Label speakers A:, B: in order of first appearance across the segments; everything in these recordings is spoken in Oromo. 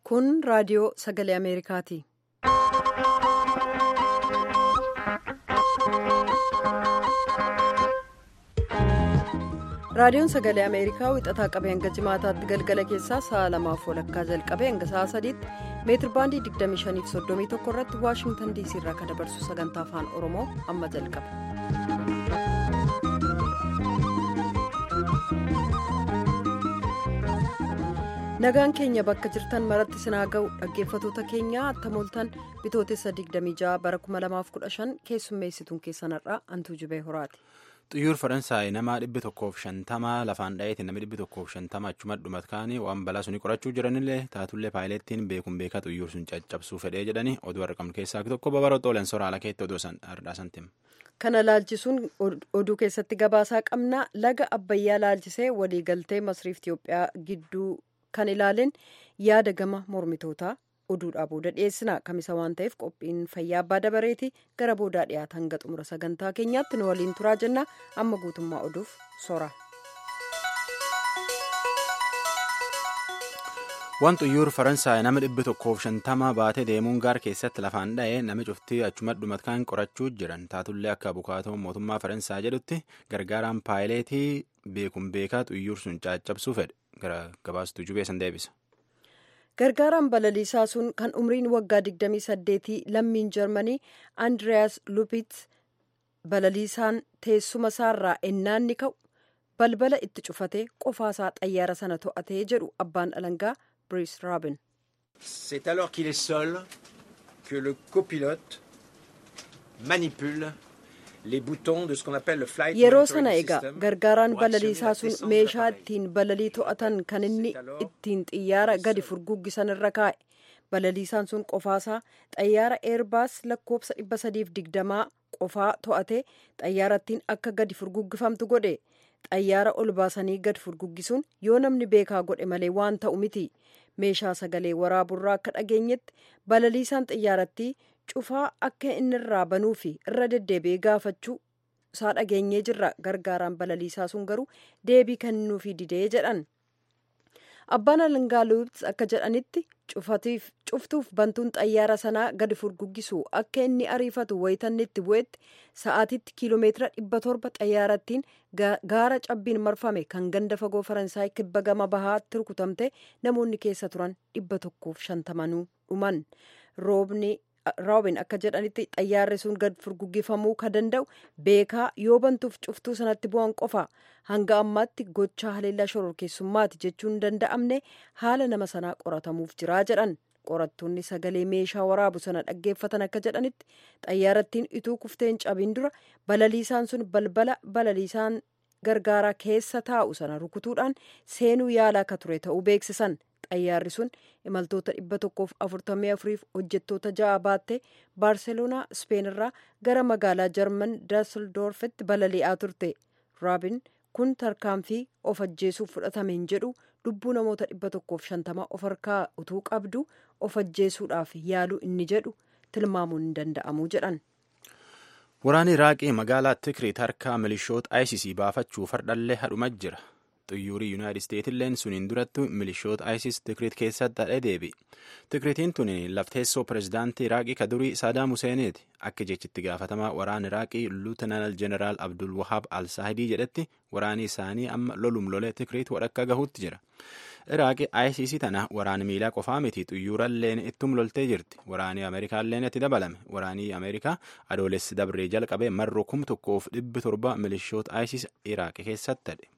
A: Kun raadiyoo sagalee Ameerikaati. Raadiyoon sagalee Ameerikaa wixataa qabee hanga jimaataatti galgala keessaa sa'a 2:00 jalqabee hanga sa'a 3:00 meetir baandii 25.31 irratti Waashingtan DC irraa kan dabarsu sagantaa afaan Oromoo amma jalqaba. Nagaan keenya bakka jirtan maratti sinaa ga'u dhaggeeffatoota keenya attamooltan bitootessa 26 bara 2015 keessummeessituun keessanarraa Antuu Jibee Horaati.
B: Xiyyaarri Faransaay nama 150 lafaan dha'eetiin nama 150 achuma dhumat kaanii waan balaa suni qorachuu jiranillee taatullee paayilettiin beekuun beekaa xiyyaarri sun caccabsuu fedhee jedhanii oduu argamu keessaa tokko babaroo xoolan soraala keetti oduu ardhaasantim.
A: Kana laalchisuun oduu keessatti gabaasaa qabna laga Abbayyaa laalchisee waliigaltee Masriif Itiyoophiyaa gidduu kan ilaaleen yaada gama mormitootaa oduudhaa booda dhiyeessina kamisa waan ta'eef qophiin fayyaa abbaa dabareeti gara boodaa dhiyaata hanga xumura sagantaa keenyaatti nu waliin turaa jenna amma guutummaa oduuf sora.
B: Waan xiyyaarri Faransaay nama 150 baatee deemuun gaara keessatti lafaan dha'ee nama cuftii achuma dhumat kan qorachuu jiran taatullee akka bukaatoo mootummaa Faransaay jedhutti gargaaraan paayileetii beekuun beekaa xiyyaarri sun caccabsuu fedhe gara gabaastuu jubeessan deebisa.
A: Gargaaraan balaliisaa sun kan umriin waggaa 28 lammiin Jarmanii Andreas Lupitz balaliisaan teessuma isaarraa ennaan ni ka'u balbala itti cufatee qofaasaa xayyaara sana to'atee jedhu abbaan alangaa Brice Rabin.
C: C'est alors qu'il est seul que le copilote manipule les boutons de ce qu'on appelle le flight
A: yeroo sana egaa gargaaraan balaliisaa sun meeshaa ittiin balalii to'atan kan inni ittiin xiyyaara gadi furguggisan irra kaa'e balaliisaan sun qofaasaa xayyaara eerbaas lakkoofsa 320 qofaa to'ate xayyaarattiin akka gadi furguggifamtu godhe xayyaara ol baasanii gadi furguggisuun yoo namni beekaa godhe malee waan ta'u miti meeshaa sagalee waraaburraa akka dhageenyetti balaliisaan xiyyaarattii cufaa akka inni irraa banuu fi irra deddeebi'ee gaafachuu isaa dhageenyee jirra gargaaraan balaliisaa sun garuu deebii kennuufii didee jedhan abbaan alangaa Lupitz akka jedhanitti cuftuuf bantuun xayyaara sanaa gadi furguggisu akka inni ariifatu wayitanni itti bu'etti sa'aatitti kiiloomeetira 700 xayyaarattiin gaara cabbiin marfame kan ganda fagoo Faransaay kibba gama bahaatti rukutamte namoonni keessa turan 150 dhuman Roobin akka jedhanitti xayyaarri sun gad furguggifamuu ka danda'u beekaa yoo bantuuf cuftuu sanatti bu'an qofa hanga ammaatti gochaa haleellaa shororkeessummaati jechuun danda'amne haala nama sanaa qoratamuuf jiraa jedhan qorattoonni sagalee meeshaa waraabu sana dhaggeeffatan akka jedhanitti xayyaarattiin ituu kufteen cabiin dura balaliisaan sun balbala balaliisaan gargaaraa keessa taa'u sana rukutuudhaan seenuu yaalaa ka ture ta'uu beeksisan. Xayyaarri sun imaltoota 144 hojjettoota 6 baattee Baarseloonaa Speen irraa gara magaalaa Jarman Daaseldorfitti balali'aa turte. Raabin kun tarkaanfii of ajjeesuuf fudhatameen jedhu lubbuu namoota 150 of harkaa utuu qabdu of ajjeesuudhaaf yaaluu inni jedhu tilmaamuun hin danda'amu jedhan.
B: Waraanni Iraaqii magaalaa Tikriit harkaa milishoota ISIS baafachuuf hardhallee hadhuma jira. Xiyyaarri Yuunaayitid Isteetilleen suniin duratti milishoota ISIS Tikriit keessatti hadhee deebi. Tikriitiin tun lafteessoo pirezidaantii Iraaqii ka durii Saadaam Huseeniiti. Akka jechitti gaafatamaa waraana Iraaqii Luutanaal Jeneraal Abdul Wahaab Al-Saahidii jedhetti waraanni isaanii amma lolum lolee Tikriit wadhakka gahuutti jira. Iraaqii ISIS tana waraana miilaa qofaa miti xiyyaaralleen ittum loltee jirti. Waraanni Ameerikaalleen itti dabalame. Waraanni Ameerikaa adoolessi dabree jalqabee marroo 1,700 milishoota ISIS Iraaqii keessatti hadhe.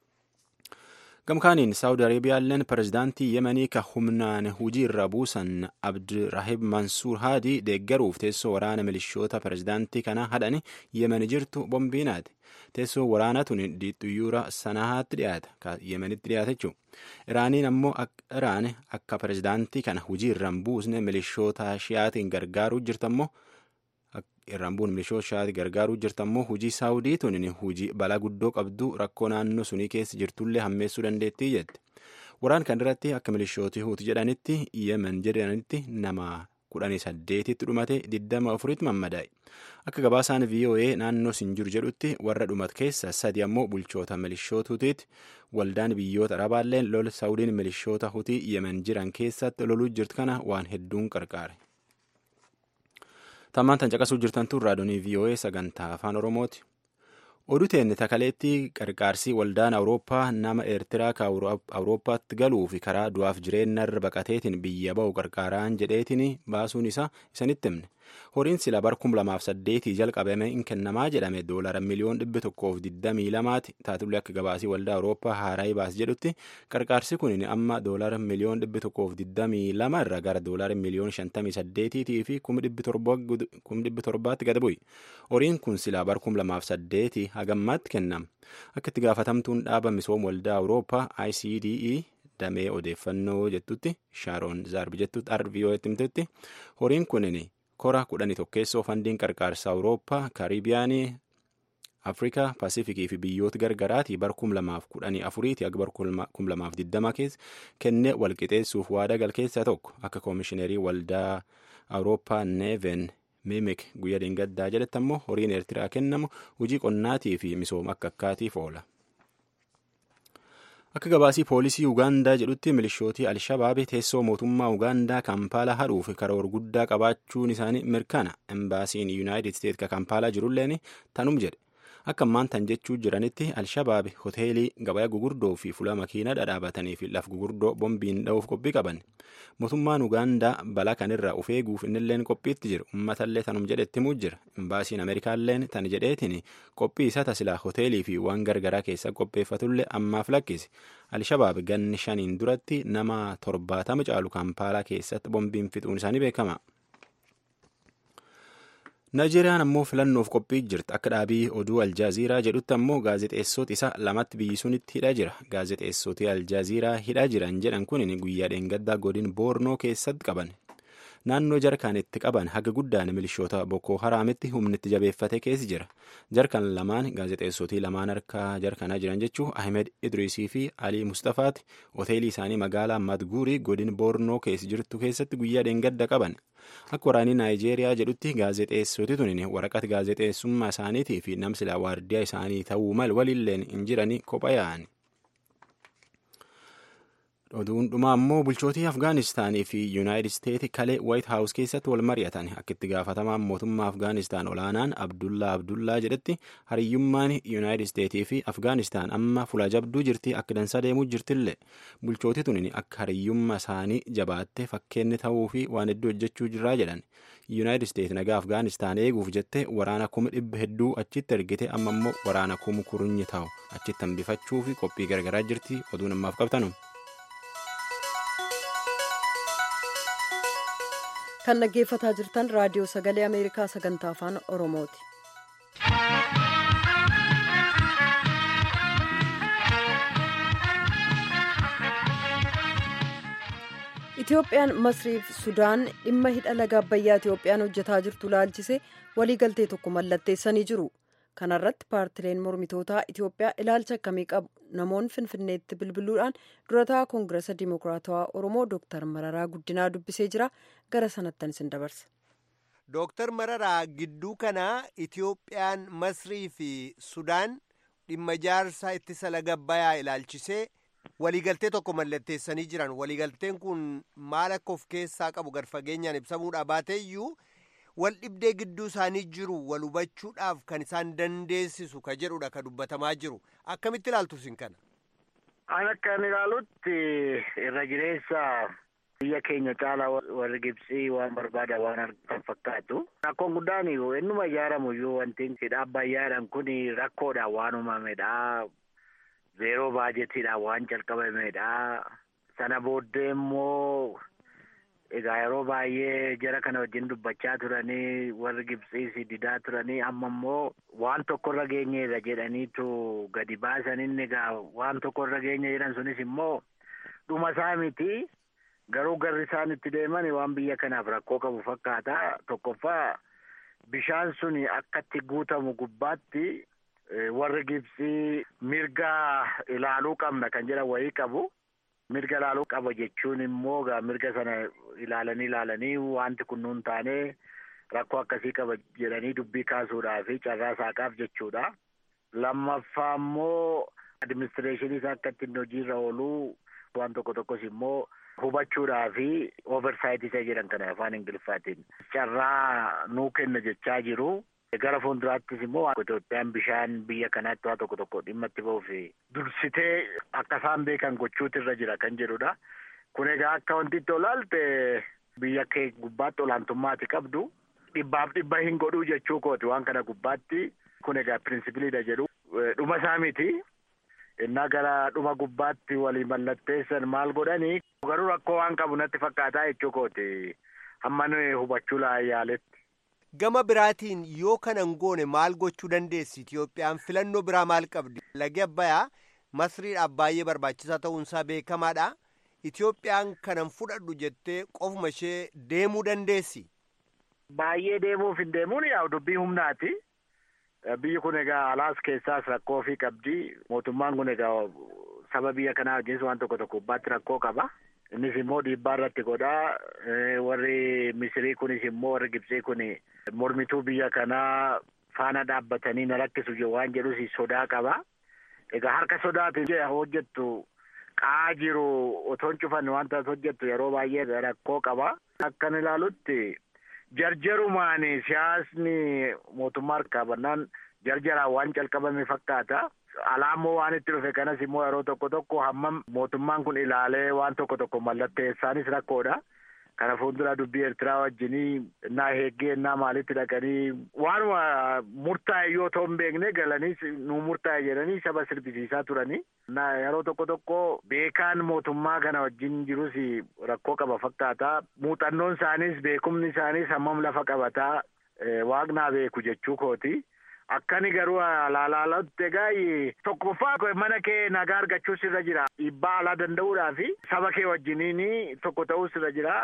B: Gamkaaniin Saawudi Araabiyaalleen pirezidaantii Yemanii ka humnaan hujii irra buusan Abdirahib Mansuur Haadii deeggaruuf teessoo waraana milishoota pirezidaantii kana hadhani Yemen jirtu bombiinaati. Teessoo waraanaa tun xiyyaara Sanahaatti dhiyaata. Yemenitti dhiyaata jechuudha. Iraaniin ammoo Iraan akka pirezidaantii kana hujii irra hin buusne milishoota Shiyaatiin gargaaruu jirtammoo irraan milishoota Shiyaatiin gargaaruu jirtammoo hujii Saawudii tun hujii balaa guddoo qabdu rakkoo naannoo sunii keessa jirtullee hammeessuu dandeettii jette. Waraan kan irratti akka milishooti Huutii jedhanitti Yemen jedhanitti nama 18tti dhumate 24tti mammadaa'e. Akka gabaasaan VOA naannoo Sinjur jedhutti warra dhumate keessa 3 ammoo bulchoota milishoota Hutiiti. Waldaan biyyoota Arabaalleen lola Saawudiin milishoota Hutii Yemen jiran keessatti loluu jirtu kana waan hedduun qarqaare. Tammaan tan caqasuu jirtan tun raadiyoo VOA sagantaa afaan Oromooti. Oduu teenne takaleetti qarqaarsi waldaan Awurooppaa nama Eertiraa ka Awurooppaatti galuu fi karaa du'aaf jireenya irra baqateetiin biyya ba'u qarqaaraan jedheetiin baasuun isaa isanitti himne. Horiin sila bar 2008 jalqabame hin kennamaa jedhame $1,122 taatullee akka gabaasii waldaa Awurooppaa haaraa baas jedhutti qarqaarsi kun amma $1,122 irra gara $1,58 fi $700,000 gad bu'e. Horiin kun sila bar 2008 hagammaatti kennama. Akka itti gaafatamtuun dhaaba misooma waldaa Awurooppaa ICDE damee odeeffannoo jettutti Shaaroon Zaarbi jettutti RVO'tti himtetti horiin kunin kora 11 fandiin qarqaarsa Awurooppaa, Kaaribiyaanii, Afrikaa, Paasifikii fi biyyoota gargaraatii bar 2014 hanga bar 2020 keessa kennee walqixeessuuf waada gal keessaa tokko akka koomishineerii waldaa Awurooppaa Neeven Mimik guyyaa dheengaddaa jedhetti ammoo horiin Eertiraa kennamu hojii qonnaatii fi misooma akka akkaatiif oola. Akka gabaasii poolisii Ugaandaa jedhutti milishootii Alshabaabii teessoo mootummaa Ugaandaa Kampaalaa hadhuuf karoora guddaa qabaachuun isaanii mirkana. Embaasiin Yuunaayitid Isteet ka Kampaalaa jirulleen tanum jedhe. Akka ammaan tan jechuu jiranitti Alshabaabii hoteelii gabaa gugurdoo fi fuula makiinaa dhadhaabatanii fi laf gugurdoo bombiin dha'uuf qophii qaban. Mootummaan Ugaandaa balaa kanirraa of eeguuf innilleen qophiitti jiru. Uummatallee tanum jedhetti himuu jira. Embaasiin Ameerikaalleen tan jedheetiin qophii isaa tasilaa hoteelii fi waan gargaraa keessa qopheeffatullee ammaaf lakkise. Alshabaab ganni 5 duratti nama 70 caalu Kampaalaa keessatti bombiin fixuun isaanii beekama. Naayijeeriyaan ammoo filannoof qophii jirti. Akka dhaabii oduu Aljaaziiraa jedhutti ammoo gaazexeessota isa lamatti biyyi sunitti hidhaa jira. Gaazexeessoti Aljaaziiraa hidhaa jiran jedhan kun guyyaa dheengaddaa godin Boornoo keessatti qaban. Naannoo jarkaan itti qaban haga guddaan milishoota Boko Haraamitti humnitti jabeeffate keessi jira. Jarkan lamaan gaazexeessotii lamaan harkaa jarkanaa jiran jechuun Ahmed Idrisii fi Alii Mustafaati hoteelii isaanii magaalaa Madguurii godin Boornoo keessi jirtu keessatti guyyaa dheengadda qaban. Akka waraanii Naayijeeriyaa jedhutti gaazexeessoti tuniin waraqata gaazexeessummaa isaaniitii fi namsila waardiyaa isaanii ta'uu mal walilleen hin jiranii kophaa yaa'an. Oduun dhumaa ammoo bulchootii Afgaanistaanii fi Yuunaayitid Isteet kalee Waayit Haawus keessatti wal mari'atan akka itti gaafatamaan mootummaa Afgaanistaan olaanaan Abdullaa jedhetti hariyyummaan Yuunaayitid Isteetii fi Afgaanistaan amma fuula jabduu jirti akka dansaa deemuu jirtillee bulchootii tuniin akka hariyyummaa isaanii jabaatte fakkeenni ta'uu fi waan hedduu hojjechuu jirraa jedhan. Yuunaayitid Isteet nagaa Afgaanistaan eeguuf jette waraana 100,000 achitti ergite amma immoo waraana 10,000 ta'u achitti hambifachuu fi qophii gargaraa jirti oduun ammaaf qabtanu.
A: Kan dhaggeeffataa jirtan raadiyoo sagalee Ameerikaa sagantaa afaan Oromooti. Itoophiyaan Masrii fi Sudaan dhimma hidha laga Abbayyaa Itoophiyaan hojjetaa jirtu laalchisee waliigaltee tokko mallatteessanii jiru. Kana irratti paartileen mormitootaa Itoophiyaa ilaalcha akkamii qabu? Namoonni Finfinneetti bilbiluudhaan durataa Koongirasa Dimokiraatawaa Oromoo Dr. Mararaa Guddinaa dubbisee jira. Gara sanattan isin dabarsa.
D: Dr. Mararaa gidduu kana Itoophiyaan Masrii fi Sudaan dhimma ijaarsa ittisa laga Abbayyaa ilaalchisee waliigaltee tokko mallatteessanii jiran. Waliigalteen kun maal akka of keessaa qabu gad fageenyaan ibsamuudhaa baateeyyuu wal dhibdee gidduu isaanii jiru wal hubachuudhaaf kan isaan dandeessisu ka jedhudha ka dubbatamaa jiru. Akkamitti ilaaltu isin kana?
E: An akka ilaalutti irra jireessa biyya keenya caalaa warri Gibsii waan barbaada waan argatan fakkaatu. Rakkoon guddaan innuma ijaaramu iyyuu wanti hidha Abbayyaadhaan kun rakkoodhaan waan uumamedha. Zeeroo baajetiidhaan waan calqabamedha. Sana booddee immoo egaa yeroo baay'ee jara kana wajjin dubbachaa turanii warri Gibsiis didaa turanii amma immoo waan tokkorra geenyeerra jedhaniitu gadi baasanin egaa waan tokkorra geenye jedhan sunis immoo dhuma isaa miti. Garuu garri isaan itti deeman waan biyya kanaaf rakkoo qabu fakkaata. Tokkoffaa bishaan sun akkatti guutamu gubbaatti warri Gibsii mirga ilaaluu qabna kan jedhan wayii qabu. Mirga laaluu qaba jechuun immoo mirga sana ilaalanii wanti kun nuun taane rakkoo akkasii qaba jedhanii dubbii kaasuudhaa fi carraa saaqaaf jechuudha. Lammaffaa immoo adiministireeshiniis akka ittiin hojiirra oolu waan tokkos immoo hubachuudhaa fi oversight isa jedhan kana afaan Ingiliffaatiin carraa nuu kenna jechaa jiru. Gara fuulduraattis immoo Itoophiyaan bishaan biyya kanaatti waa tokko dhimma itti ba'uuf dursitee akka isaan beekan gochuutu irra jira kan jedhudha. Kun egaa akka wanti itti olaalte biyya kee gubbaatti olaantummaati qabdu. Dhibbaaf dhibba hin godhuu jechuu kooti waan kana gubbaatti. Kun egaa pirinsipiliidha jedhu. Dhuma isaa miti. Innaa gara dhuma gubbaatti walii mallatteessan maal godhanii garuu rakkoo waan qabu natti fakkaataa jechuu kooti. Hamma hubachuu yaaletti.
D: Gama biraatiin yoo kanan goone maal gochuu dandeessi? Itoophiyaan filannoo biraa maal qabdi? Lagi Abbayyaa Masriidhaaf baay'ee barbaachisaa ta'uunsaa beekamaadha. Itoophiyaan kanan fudhadhu jettee qofuma ishee deemuu dandeessi?
E: Baay'ee deemuuf hin deemuun yaa dubbii humnaati. Biyyi kun egaa alaas keessaas rakkoo ofii qabdi. Mootummaan kun egaa saba biyya kanaa wajjinis waan tokko gubbaatti rakkoo qaba. Innis immoo dhiibbaa irratti godhaa. Warri Misirii kunis immoo warri Gibsii kun mormituu biyya kanaa faana dhaabbatanii na rakkisu waan jedhus sodaa qaba. Egaa harka sodaatiin hojjettu qaa jiru otoo hin cufanne wanta hojjettu yeroo baay'ee rakkoo qaba. Akkan ilaalutti jarjarumaan siyaasni mootummaa harkaa bannaan jarjaraan waan calqabame fakkaata. Alaamoo waan itti dhufe kanas immoo yeroo tokko hammam mootummaan kun ilaalee waan tokko mallatteessaanis rakkoodha. Kana fuuldura dubbii Eertiraa wajjinii innaa heeggee innaa maalitti dhaqanii waanuma murtaa'e yoo ta'u hin beekne galanii nu murtaa'e jedhanii saba sirbisiisaa turanii. Yeroo tokko beekaan mootummaa kana wajjin jirus rakkoo qaba fakkaata. Muuxannoon isaaniis beekumni isaaniis hammam lafa qabataa waaqnaa beeku jechuu kooti. Akkani garuu alaalaatti egaa tokkoffaa mana kee nagaa argachuus irra jira. Dhiibbaa alaa danda'uudhaa fi saba kee wajjiniin tokko ta'uus irra jira.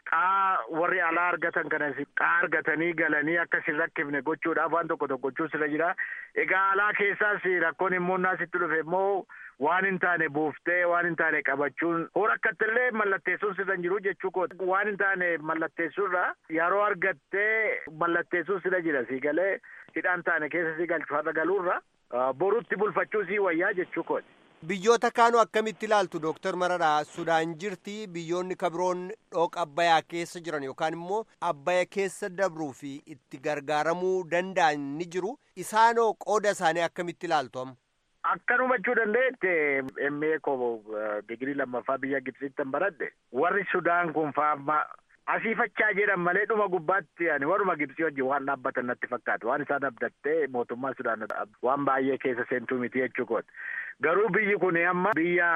E: Qaa warri alaa argatan kanas qaa argatanii galanii akkas hin rakkifne gochuudhaaf waan tokko gochuus irra jira. Egaa alaa keessaas rakkoon immoo naasitti dhufe immoo waan hin taane buuftee waan hin taane qabachuun horakkattillee mallatteessuun sirra hin jiru jechuu kooti. Waan hin taane mallatteessuurra yeroo argattee mallatteessuun sirra jira sii galee hidhaan taane keessa sii galchu har'a galuurra borutti bulfachuu sii wayyaa jechuu kooti.
D: Biyyoota kaanuu akkamitti ilaaltu Dooktar Mararaa? Sudaan jirti, biyyoonni kabiroon dhooqa Abbayyaa keessa jiran yookaan immoo Abbayyaa keessa dabruu fi itti gargaaramuu danda'an ni jiru. Isaanoo qooda isaanii akkamitti ilaaltu amma?
E: Akkan hubachuu dandeette MA digirii lammaffaa biyya Gibsiitti baradhe warri Sudaan kun faama asiifachaa jedhan malee dhuma gubbaatti waruma Gibsii wajjin waan dhaabbatan natti fakkaata. Waan isaan abdattee mootummaa Sudaan waan baay'ee keessa seentuu miti jechuu kooti. Garuu biyyi kun amma biyya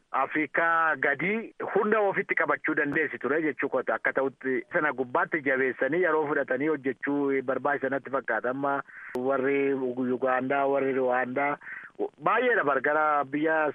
E: Afrikaa gadii hunda ofitti qabachuu dandeessi ture jechuu kooti. Akka ta'utti sana gubbaatti jabeessanii yeroo fudhatanii hojjechuu barbaachisan natti fakkaata. Amma warri Yugaandaa, warri Ruwaandaa baay'eedha bargara biyya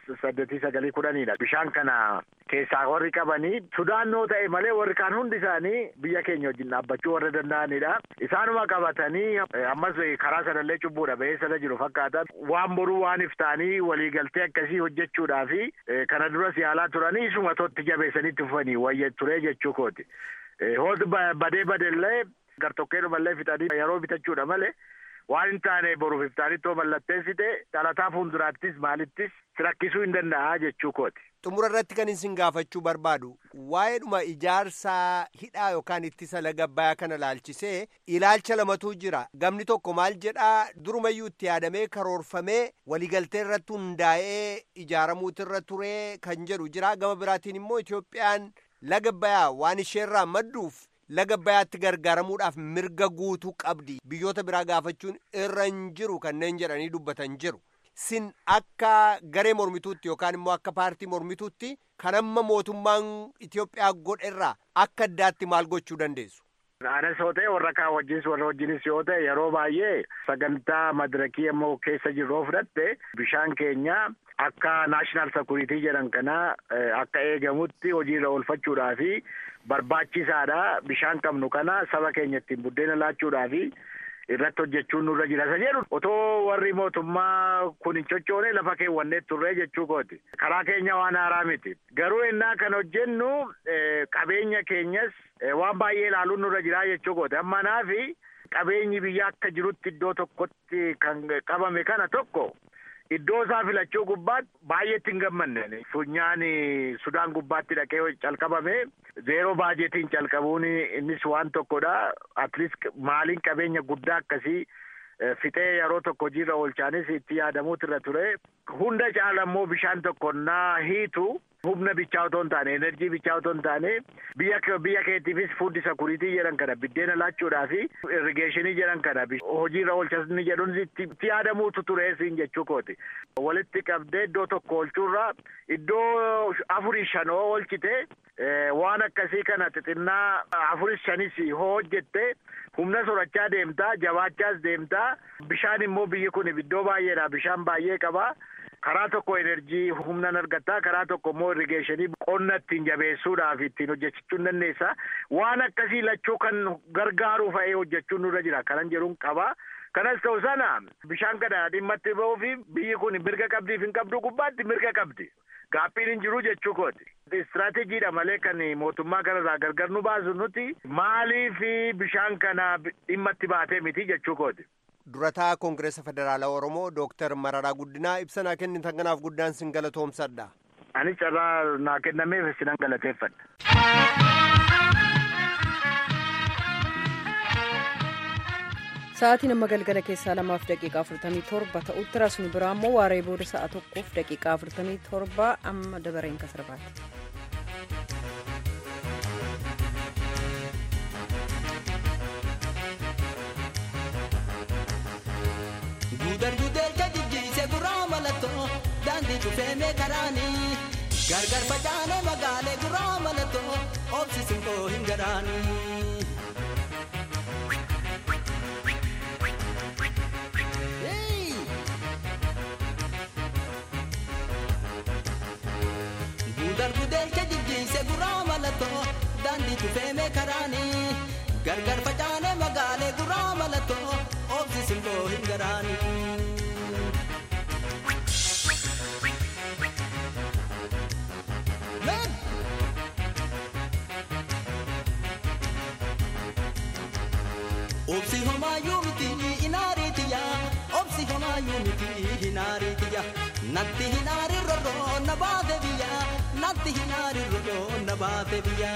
E: 8-9 bishaan kana keessaa warri qabanii Sudaannoo ta'e malee warri kaan hundi isaanii biyya keenya wajjin dhaabbachuu warra danda'anidha. Isaanuma qabatanii ammas karaa sanallee cubbuudha ba'eessarra jiru fakkaata. Waan boruu waan iftaanii waliigaltee akkasii hojjechuudhaa fi kana duras yaalaa turanii isuma totti jabeessanitti fufanii wayya ture jechuu kooti. Hooti badeellee gartokkeedhumallee fixanii yeroo bitachuudha malee waan hin taane boruuf iftaanii too mallatteessite dhalataa fuulduraattis maalittis rakkisuu hin danda'a jechuu kooti.
D: Xumura irratti kan isin gaafachuu barbaadu waa'eedhuma ijaarsaa hidhaa yookaan ittisa laga Abbayyaa kana laalchisee ilaalcha lamatu jira. Gamni tokko maal jedhaa durumayyuu itti yaadamee karoorfamee waliigaltee irratti hundaa'ee ijaaramuutu irra turee kan jedhu jira. Gama biraatiin immoo Itoophiyaan laga Abbayyaa waan isheerraa madduuf laga Abbayyaatti gargaaramuudhaaf mirga guutuu qabdi. Biyyoota biraa gaafachuun irra hin jiru kanneen jedhanii dubbatan jiru. Sin akka garee mormituutti yookaan immoo akka paartii mormituutti kan amma mootummaan Itoophiyaa godherraa akka addaatti maal gochuu dandeessu?
E: Anas yoo ta'e warra kaan wajjinis yoo ta'e yeroo baay'ee sagantaa madirakii immoo keessa jirroo fudhatte bishaan keenya akka naashinaal sekuriitii jedhan kana akka eegamutti hojiirra oolfachuudhaa fi barbaachisaadha. Bishaan qabnu kana saba keenya ittiin buddeena laachuudhaa fi irratti hojjechuun nurra jira isa jedhu otoo warri mootummaa kun hin cochoone lafa keewwannee turre jechuu kooti. Karaa keenya waan haaraa miti. Garuu innaa kan hojjennu qabeenya keenyas waan baay'ee ilaaluun nurra jira jechuu kooti. Amma naafi qabeenyi biyya akka jirutti iddoo tokkotti kan qabame kana tokko iddoo isaa filachuu gubbaatti baay'eetti hin gammanne. Funyaan Sudaan gubbaatti dhaqee calqabame zeeroo baajetiin calqabuun innis waan tokkodha. At least maaliin qabeenya guddaa akkasii fixee yeroo tokko hojiirra oolchaanis itti yaadamuutu irra ture. Hunda caala immoo bishaan tokko naa hiitu humna bichaa otoo hin taane enerjii bichaa otoo hin taane biyya keetiifis fuuddi sakuriitii jedhan kana biddeena laachuudhaa fi irrigeeshinii jedhan kana hojiirra oolchasni jedhuun itti yaadamuutu ture siin jechuu kooti. Walitti qabdee iddoo tokko oolchuurra iddoo 4-5 oolchite waan akkasii kana xixinnaa 4-5 hojjette humna sorachaa deemtaa jabaachaas deemtaa. Bishaan immoo biyyi kun iddoo baay'eedha bishaan baay'ee qaba. Karaa tokko enerjii humna argataa karaa tokko immoo irrigeeshinii qonna ittiin jabeessuudhaaf ittiin hojjechuun dandeessa. Waan akkasii lachuu kan gargaaru fa'ee hojjechuun nurra jira kanan jedhuun qaba. Kanas ta'u sana bishaan kana dhimma itti ba'uu fi biyyi kun mirga qabdiif hin qabdu gubbaatti mirga qabdi. Gaaffiin hin jiru jechuu kooti. Istiraatejiidha malee kan mootummaa kanarraa gargar nu baasu nuti maaliif bishaan kana dhimma itti baatee miti jechuu kooti.
D: Durataa Koongireesa Federaalaa Oromoo Dooktar Mararaa Guddinaa ibsa naa kennitan kanaaf guddaan sin galatoomsadha.
E: Ani carraa naa kennameef sinan galateeffadha.
A: Sa'aatiin amma galgala keessaa 2:47 ta'utti rasnu biraa immoo waaree booda sa'a 1:47 amma dabareen kasarbaati.
F: Gudar jajjiise guraa malatoo daandii cufeemee karaanii gargar facaane magaalee guraa malatoo oobsisiin koo hin garaanii. Gudar jajjiise guraa malatoo daandii cufeemee karaanii gargar facaane magaalee guraa malatoo oobsisiin koo hin garaanii. Obsi homaayuu miti inaariitiya obsi homaayuu miti inaariitiya natti hinaari roroo na baate biyya natti hinaari roroo na baate biyya.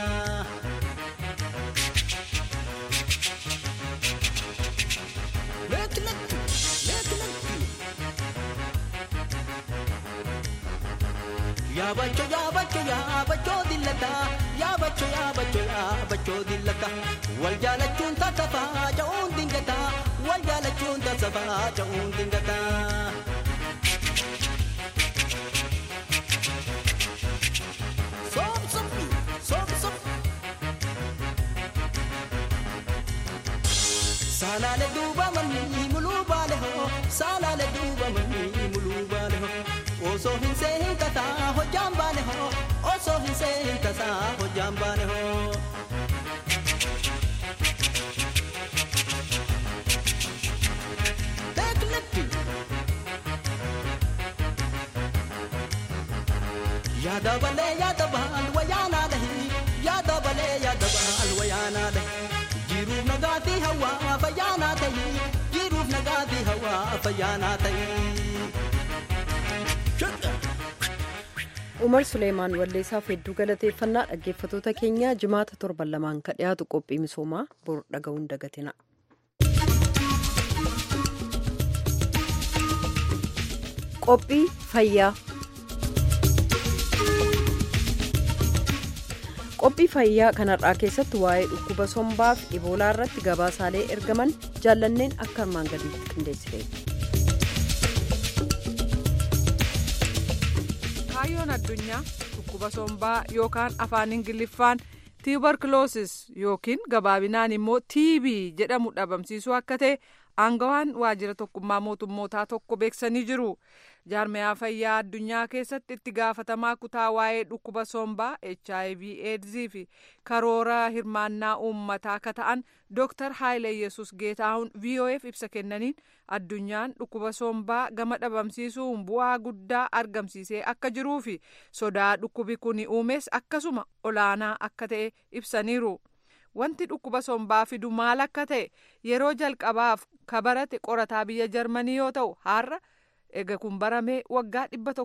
F: Yaabacho dillata wal jaalachuun taasifaa ja'uun dingata wal jaalachuun taasifaa ja'uun dingata. Salaale duuba manni muluu baale hoo salaale duuba manni muluu baale hoo osoo hin seenin tasaa hojjaan baale hoo osoo hin seenin tasaa hojjaan baale hoo. Yaada balee yaada baal wayaanaa dahi yaada balee yaada baal wayaanaa dahi. Jiruuf nagaatii hawaa fayyaanaa ta'e jiruuf nagaatii hawaa fayyaanaa ta'e.
A: Umar Suleemaan walleessaaf hedduu galateeffannaa. Dhaggeeffatoota keenya jimaata 7 ka dhiyaatu qophii misoomaa bor dhaga'uun dagatina. Qophii fayyaa. Qophii fayyaa kanarraa keessatti waa'ee dhukkuba sombaa fi iboolaa irratti gabaasaalee ergaman jaallanneen akka armaan gadiitti qindeessite.
G: Kaayyoon addunyaa dhukkuba sombaa yookaan afaan ingiliffaan tuberculosis yookiin gabaabinaan immoo TB jedhamu dhabamsiisuu akka ta'e aangawaan waajjira tokkummaa mootummootaa tokko beeksanii jiru. jaarmiyaa fayyaa addunyaa keessatti itti gaafatamaa kutaa waa'ee dhukkuba sombaa HIV AIDS fi karoora hirmaannaa uummataa akka ta'an Dr. Haayile Yesus Geetaahun VOF ibsa kennaniin addunyaan dhukkuba sombaa gama dhabamsiisuun bu'aa guddaa argamsiisee akka jiruu fi sodaa dhukkubi kun uumes akkasuma olaanaa akka ta'e ibsaniiru. Wanti dhukkuba sombaa fidu maal akka ta'e yeroo jalqabaaf kabarate qorataa biyya Jarmanii yoo ta'u har'a eega kun baramee waggaa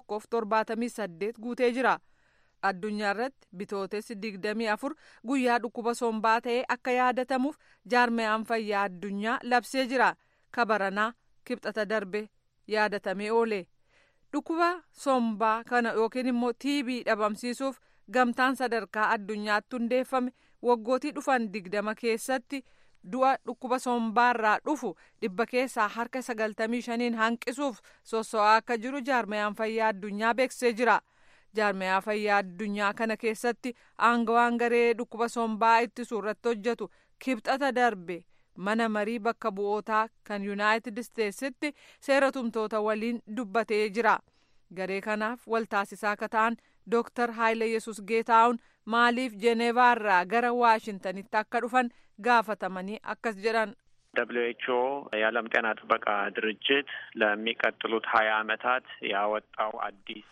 G: 178 guutee jira. Addunyaa irratti bitootessi 24 guyyaa dhukkuba sombaa ta'ee akka yaadatamuuf jaarmiyaan fayyaa addunyaa labsee jira. Kabaranaa kibxata darbe yaadatamee oole. Dhukkuba sombaa kana yookiin immoo TB dhabamsiisuuf gamtaan sadarkaa addunyaatti hundeeffame waggootii dhufan 20 keessatti du'a dhukkuba sombaarraa dhufu 100 keessaa harka 95 hanqisuuf soso'aa akka jiru jaarmiyaan fayyaa addunyaa beeksisee jira. Jaarmiyaa fayyaa addunyaa kana keessatti aangawaan garee dhukkuba sombaa ittisuu irratti hojjetu kibxata darbe mana marii bakka bu'ootaa kan Yuunaayitid Isteetsitti seera tumtoota waliin dubbatee jira. Garee kanaaf waltaasisaa akka ta'an Dr. Haayile Yesus Geetaahun maaliif Jeneevaarraa gara Waashintanitti akka dhufan gaafatamanii akkas jedhan.
H: WHO የዓለም ጤና ጥበቃ ድርጅት ለሚቀጥሉት 20 ዓመታት ያወጣው አዲስ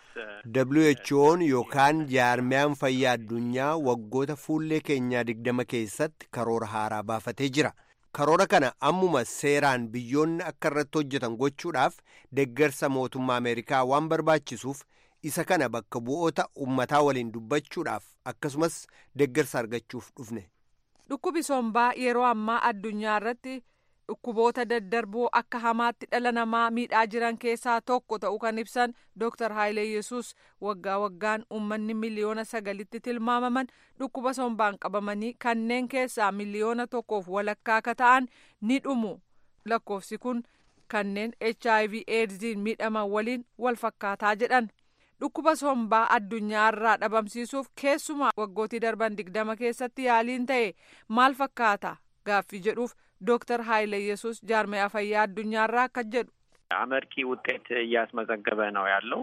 D: WHO'n yookaan jaarmiyaan fayyaa addunyaa waggoota fuullee keenyaa 20 keessatti karoora haaraa baafatee jira. Karoora kana ammuma seeraan biyyoonni akka irratti hojjetan gochuudhaaf deeggarsa mootummaa Ameerikaa waan barbaachisuuf isa kana bakka bu'oota ummataa waliin dubbachuudhaaf akkasumas deeggarsa argachuuf dhufne.
G: Dhukkubi sombaa yeroo ammaa addunyaa irratti dhukkuboota daddarboo akka hamaatti dhala namaa miidhaa jiran keessaa tokko ta'uu kan ibsan Dr. Haayile Yesus waggaa waggaan uummanni miliyoona 9tti tilmaamaman dhukkuba sombaan qabamanii kanneen keessaa miliyoona 1.5 akka ta'an ni dhumu. Lakkoofsi kun kanneen HIV AIDSiin miidhaman waliin wal fakkaataa jedhan. Dhukkuba sombaa addunyaa irraa dhabamsiisuuf keessumaa waggootii darban 20 keessatti yaaliin ta'e maal fakkaata gaaffii jedhuuf Dr. Haayile Yesus jaarmiyaa fayyaa addunyaa irraa akka jedhu.
H: አመርቂ ውጤት እያስመዘገበ ነው ያለው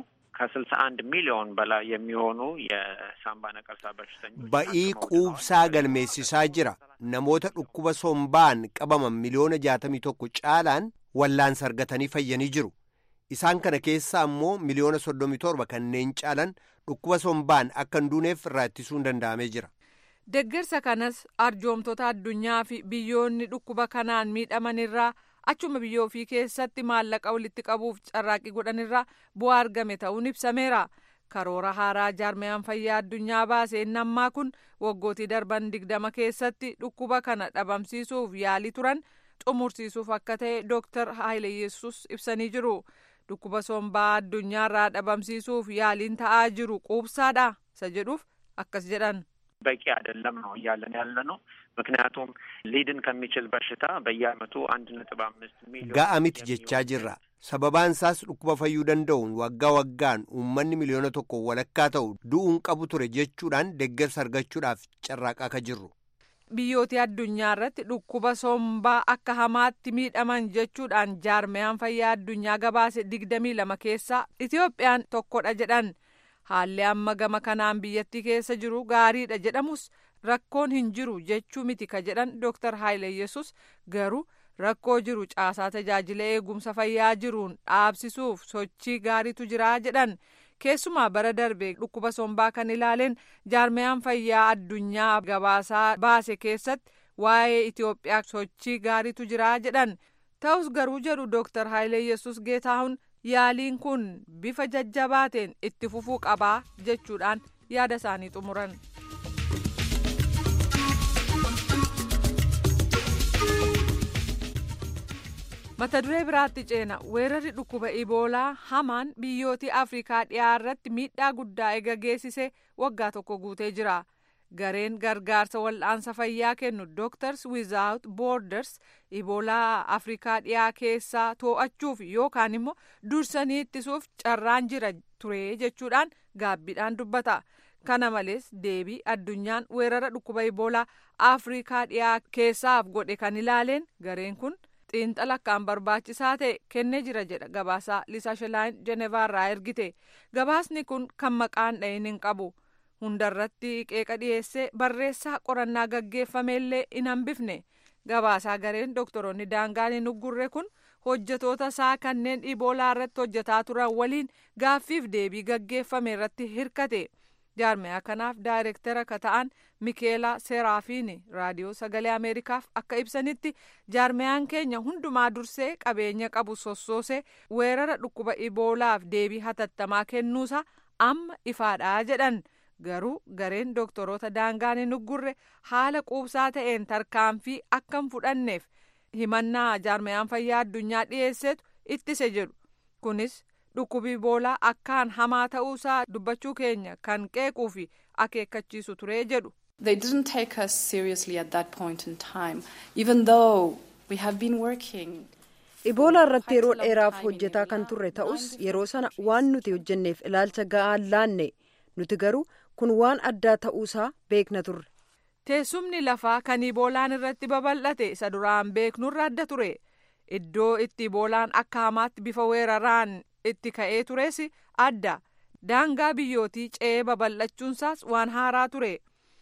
H: ከ61 ሚሊዮን በላይ የሚሆኑ የሳምባ ነቀርሳ በሽተኞች
D: ba'ii quubsaa galmeessisaa jira. Namoota dhukkuba sombaan qabaman miliyoona 61 caalaan wallaansa argatanii fayyanii jiru. Isaan kana keessaa ammoo miliyoona 37 kanneen caalan dhukkuba sombaan akka hin duuneef irraa ittisuun danda'amee jira.
G: Deeggarsa kanas arjoomtoota addunyaa fi biyyoonni dhukkuba kanaan miidhaman irraa achuma biyya ofii keessatti maallaqa walitti qabuuf carraaqqii godhan irraa bu'aa argame ta'uun ibsameera. Karoora haaraa jaarmiyaan fayyaa addunyaa baase inni ammaa kun waggootii darban 20 keessatti dhukkuba kana dhabamsiisuuf yaalii turan xumursiisuuf akka ta'e Dr. Haayile Yesus ibsanii jiru. Dhukkuba sombaa addunyaa irraa dhabamsiisuuf yaaliin ta'aa jiru quubsaadha isa jedhuuf akkas jedhan.
H: በቂ አይደለም ነው እያለን ያለ ነው። ምክንያቱም ሊድን ከሚችል በሽታ በየዓመቱ 1.5 ሚሊዮን
D: ga'amiti jechaa jirra. Sababaan isaas dhukkuba fayyuu danda'uun waggaa waggaan uummanni miliyoona 1.5 ta'u du'uun qabu ture jechuudhaan deeggarsa argachuudhaaf carraaqaa ka jirru.
G: Biyyooti addunyaa irratti dhukkuba sombaa akka hamaatti miidhaman jechuudhaan jaarmiyaan fayyaa addunyaa gabaase 22 keessaa Itoophiyaan tokkodha jedhan. Haalli amma gama kanaan biyyattii keessa jiru gaariidha jedhamus rakkoon hin jiru jechuu miti ka jedhan Dr. Haayile Yesus garuu rakkoo jiru caasaa tajaajila eegumsa fayyaa jiruun dhaabsisuuf sochii gaariitu jira jedhan. Keessumaa bara darbe dhukkuba sombaa kan ilaaleen jaarmiyaan fayyaa addunyaa gabaasaa baase keessatti waa'ee Itoophiyaa sochii gaariitu jira jedhan. Ta'us garuu jedhu Dr. Haayile Yesus Geetaahun yaaliin kun bifa jajjabaateen itti fufuu qabaa jechuudhaan yaada isaanii xumuran. Mata duree biraatti ceena weerarri dhukkuba iboolaa hamaan biyyootii Afrikaa dhiyaa irratti miidhaa guddaa ega geessise waggaa tokko guutee jira. Gareen gargaarsa wal'aansa fayyaa kennu Doctors Without Borders iboolaa Afrikaa dhiyaa keessaa to'achuuf yookaan immoo dursanii ittisuuf carraan jira ture jechuudhaan gaabbiidhaan dubbata. Kana malees deebii addunyaan weerara dhukkuba iboolaa Afrikaa dhiyaa keessaaf godhe kan ilaaleen gareen kun xiinxala akkaan barbaachisaa ta'e kennee jira jedha gabaasaa Liisaa Shilaayin Jenevaarraa ergite. Gabaasni kun kan maqaan dhahin hin qabu. Hundarratti qeeqa dhiyeessee barreessaa qorannaa gaggeeffameellee hin hambifne. Gabaasaa gareen doktoroonni daangaan hin uggurre kun hojjetoota isaa kanneen iboolaa irratti hojjetaa turan waliin gaaffiif deebii gaggeeffame irratti hirkate. Jaarmiyaa kanaaf daayireektara ka ta'an Mikeelaa Seraafiini raadiyoo sagalee Ameerikaaf akka ibsanitti jaarmiyaan keenya hundumaa dursee qabeenya qabu sossoosee weerara dhukkuba iboolaaf deebii hatattamaa kennuusaa amma ifaadhaa jedhan. Garuu gareen doktoroota daangaan hin uggurre haala quubsaa ta'een tarkaanfii akka hin fudhanneef himannaa jaarmiyaan fayyaa addunyaa dhiyeessetu ittise jedhu. Kunis dhukkubi iboolaa akkaan hamaa ta'uusaa dubbachuu keenya kan qeequu fi akeekkachiisu ture jedhu.
I: They didn't take us seriously at that point in time, even though we have been working.
A: Iboolaa irratti yeroo dheeraaf hojjetaa kan turre ta'us yeroo sana waan nuti hojjenneef ilaalcha ga'aan laanne nuti garuu kun waan addaa ta'uusaa beekna turre.
G: Teessumni lafaa kan iboolaan irratti babal'ate isa duraan beeknurra adda ture. Iddoo itti iboolaan akka hamaatti bifa weeraraan itti ka'ee tures adda. Daangaa biyyootii ce'ee babal'achuunsaas waan haaraa ture.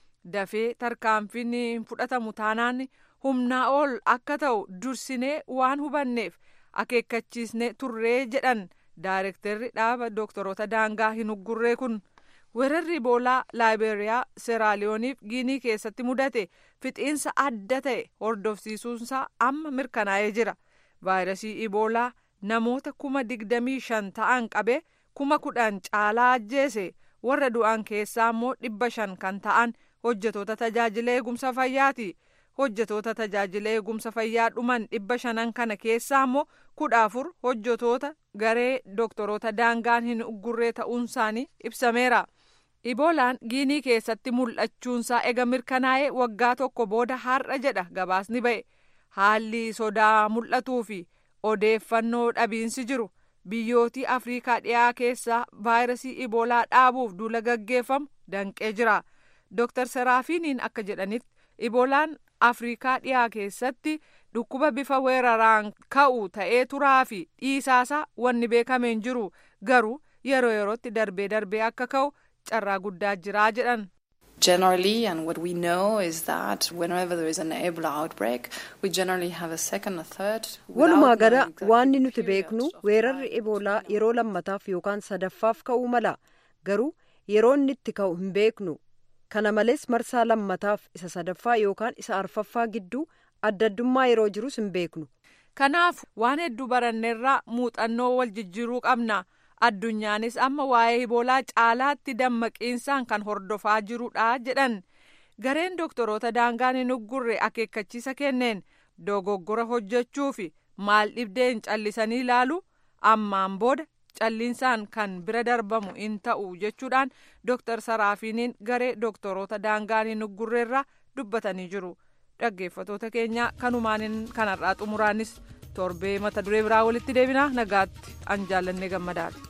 G: Dafee tarkaanfiin hin fudhatamu taanaan humnaa ol akka ta'u dursinee waan hubanneef akeekkachiisne turree jedhan daayireektarri dhaaba doktoroota daangaa hin uggurree kun. Weerarri iboolaa Laayiberiyaa, Seeraaliyooniif Giinii keessatti mudate fixiinsa adda ta'e hordofsiisuunsaa amma mirkanaa'ee jira. Vaayirasii iboolaa namoota 25,000 ta'an qabe 10,000 caalaa ajjeese. Warra du'an keessaa immoo 500 kan ta'an hojjetoota tajaajila eegumsa fayyaati. Hojjetoota tajaajila eegumsa fayyaa dhuman 500 kana keessaa immoo 14 hojjetoota garee doktoroota daangaan hin uggurree ta'uun isaanii ibsameera. Iboolaan Giinii keessatti mul'achuunsaa ega mirkanaa'ee waggaa tokko booda har'a jedha gabaasni ba'e. Haalli sodaa mul'atuu fi odeeffannoo dhabiinsi jiru biyyootii Afrikaa dhiyaa keessaa vaayirasii iboolaa dhaabuuf duula gaggeeffamu danqee jira. Dr. Seraafiiniin akka jedhanitti iboolaan Afrikaa dhiyaa keessatti dhukkuba bifa weeraraan ka'u ta'ee turaa fi dhiisaasaa wanni beekamee hin jiru. Garuu yeroo yerootti darbee akka ka'u carraa guddaa jiraa jedhan.
I: Generally, and what we know is that whenever there is an Ebola outbreak, we generally have a second or third.
A: Walumaa gala waan nuti beeknu weerarri Eboolaa yeroo lammataaf yookaan sadaffaaf ka'uu mala. Garuu yeroo inni itti ka'u hin beeknu. Kana malees marsaa lammataaf isa sadaffaa yookaan isa arfaffaa gidduu adda addummaa yeroo jirus hin beeknu.
G: Kanaaf waan hedduu baranneerraa muuxannoo wal jijjiiruu qabna. Addunyaanis amma waa'ee iboolaa caalaatti dammaqiinsaan kan hordofaa jirudha jedhan. Gareen doktoroota daangaan hin uggurre akeekkachiisa kenneen dogoggora hojjechuu fi maal dhibdeen callisanii ilaalu ammaan booda calliinsaan kan bira darbamu hin ta'u jechuudhaan Dr. Seraafiiniin garee doktoroota daangaan hin uggurreerraa dubbatanii jiru. Dhaggeeffatoota keenya kanumaan kanarraa xumuraanis torbee mata duree biraa walitti deebinaa nagaatti an jaallannee gammadaadha.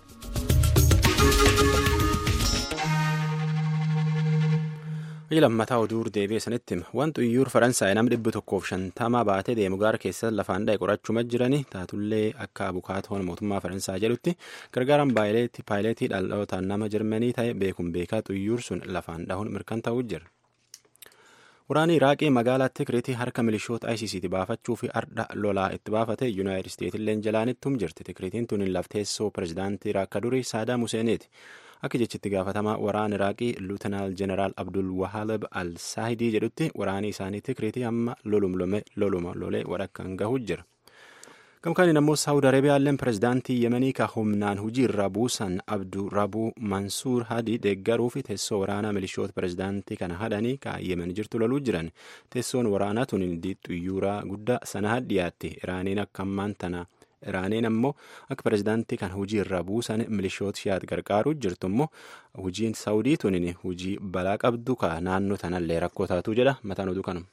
B: lammataa oduu deebi'ee sanitti wanti iyyuu Faransaay nama 150 baatee deemu gaara keessa lafaan dha'e qorachuma jirani taatullee akka abukaatoon mootummaa Faransaay jedhutti gargaaraan paayileetii dhalootaan nama Jarmanii ta'e beekaa xuyyuur sun lafaan dhahuun mirkanaa'uu jira. Waraanni Iraaqii magaalaa Tikriitii harka milishoota ISIS baafachuuf ardha lolaa itti baafate Yuunaayitid Isteetilleen jalaanittum jirti. Tikriitiin tun lafteessoo pirezidaantii Iraaq durii Saadaam Huseeniiti. Akka jechitti gaafatamaa waraana Iraaqii Luutanaal Jeneraal Abdul Wahaalab Al-Saahidii jedhutti waraanii isaanii Tikriitii amma loluma lolee wadhakkaan gahuu jira. Gamkaaniin ammoo Saawud Arabiyaalleen pirezidaantii Yemenii ka humnaan hujii irraa buusan Abdu Rabuu Mansuur Hadi deeggaruu fi teessoo waraanaa milishoota pirezidaantii kana hadhanii ka Yemen jirtu loluu jiran. Teessoon waraanaa tun xuyyuuraa guddaa sana dhiyaatti. Iraaniin ammoo akka pirezidaantii kan hujii irraa buusan milishoota shiyaat gargaaruu jirtu immoo hujiin Saawudii tunin hujii balaa qabdu ka naannoo tanallee rakkoo taatu jedha. Mataan oduu kanuma.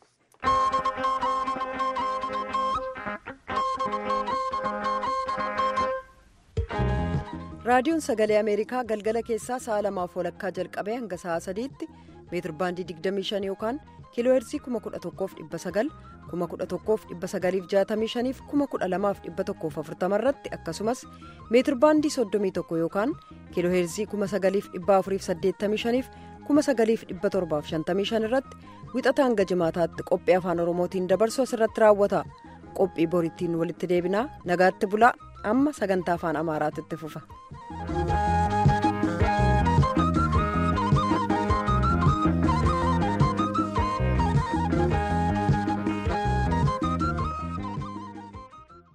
A: Raadiyoon Sagalee Ameerikaa galgala keessaa sa'a 2:00 jalqabee hanga sa'a 3:00 meetir baandii 25 yookaan kiilooheerzii 11,900, 11,965 fi 12,140 irratti akkasumas meetirbaandii 31 yookaan kiilooheerzii 9,485 fi 9,755 irratti wixata hanga jimaataatti qophii afaan oromootiin dabarsu asirratti raawwata. Qophii boriitiin walitti deebinaa nagaatti bulaa amma sagantaa afaan amaaraatti fufa.